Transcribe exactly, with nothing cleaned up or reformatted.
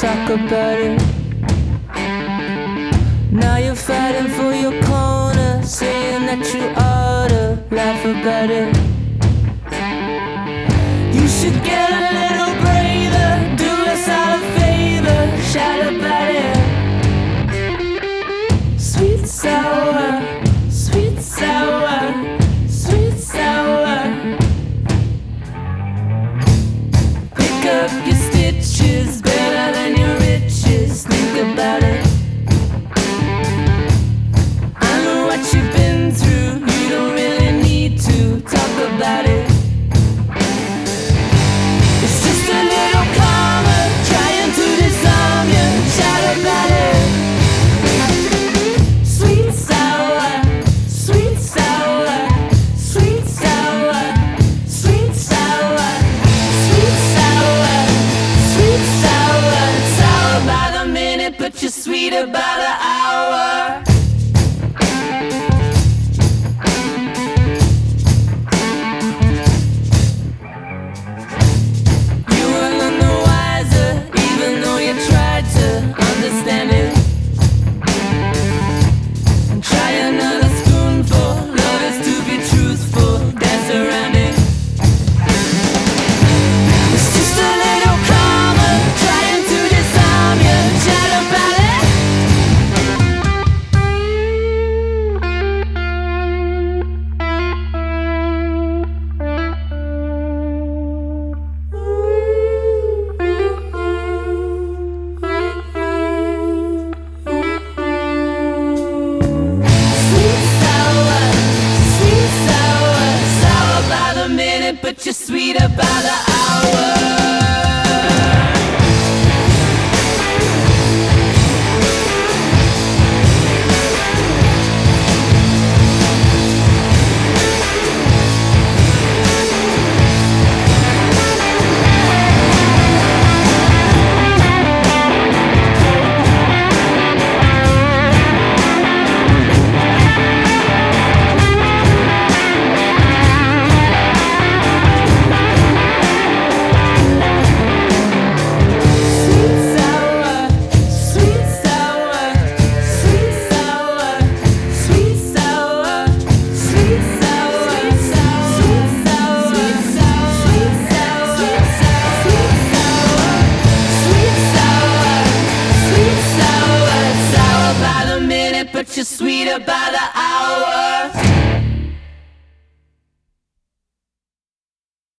talk about it. Now you're fighting for your corner, saying that you ought to laugh about it. You should get a little braver, do us all a favor, shout about it. Sweet sour, sweet sour, sweet sour. Pick up your stitches, better than your riches, think about it. I know what you've been through, you don't really need to talk about it. It's just a little karma, trying to disarm you, shout about it. Sweet sour, sweet sour, sweet sour, sweet sour, sweet sour, sweet sour, sour by the minute, but you're sweeter by the hour. You were none the wiser, even though you tried to understand it. And try another spoonful, love is to be truthful, dance around it. It's just a little karma, trying to disarm you, shout about it. Sweet sour, sweet sour, sour by the minute, but you're sweeter by the hour. Sweet sour, sweet sour, sweet sour, sweet sour, sweet sour, sweet sour, sweet sour, sweet sour, sweet sour, sour by the minute, but you're sweeter by the hour.